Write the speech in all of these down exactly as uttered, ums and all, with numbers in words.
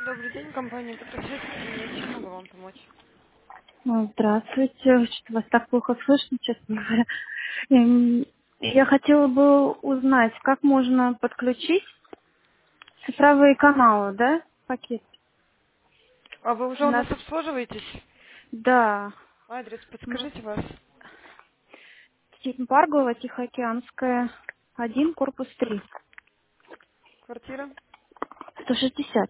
Добрый день, компания Петросвет. Мне чем могу вам помочь? Ну, здравствуйте. Что-то вас так плохо слышно, честно говоря. Эм, Я хотела бы узнать, как можно подключить цифровые каналы, да, пакет? А вы уже У у нас, нас обслуживаетесь? да, Адрес ну, подскажите вас. Паргова, Тихоокеанская, один, корпус три, Квартира? сто шестьдесят.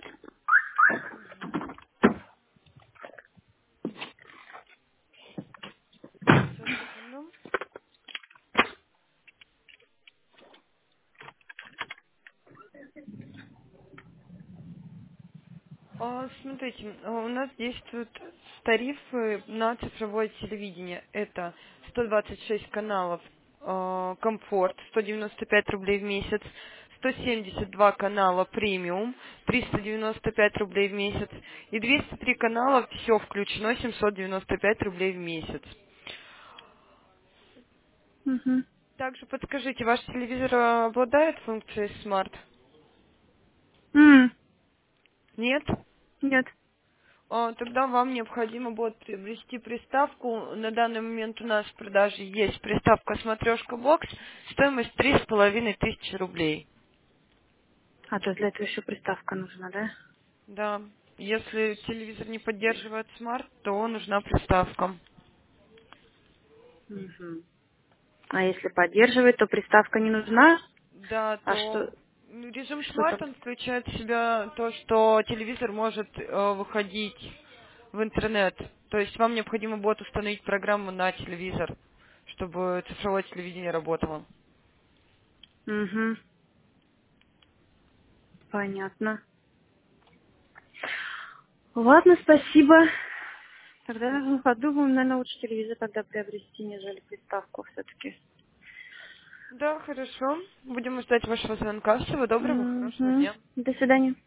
Сейчас, секунду. А, смотрите, а, у нас действуют тарифы на цифровое телевидение. Это сто двадцать шесть каналов а, комфорт, сто девяносто пять рублей в месяц, сто семьдесят два канала премиум, триста девяносто пять рублей в месяц и двести три канала, все включено, семьсот девяносто пять рублей в месяц. Угу. Также подскажите, ваш телевизор э, обладает функцией смарт? М, Нет? Нет. А, Тогда вам необходимо будет приобрести приставку. На данный момент у нас в продаже есть приставка «Смотрешка Бокс», стоимость три с половиной тысячи рублей. А то для этого еще приставка нужна, да? Да, если телевизор не поддерживает смарт, то нужна приставка. Угу. А если поддерживает, то приставка не нужна? Да, А то что, м, режим что смарт, там? он включает в себя то, что телевизор может э, выходить в интернет. То есть вам необходимо будет установить программу на телевизор, чтобы цифровое телевидение работало. Угу. Понятно. Ладно, спасибо. Тогда подумаем, наверное, лучше телевизор тогда приобрести, нежели приставку все-таки. Да, хорошо. Будем ждать вашего звонка. Всего доброго, хорошего Угу. дня. До свидания.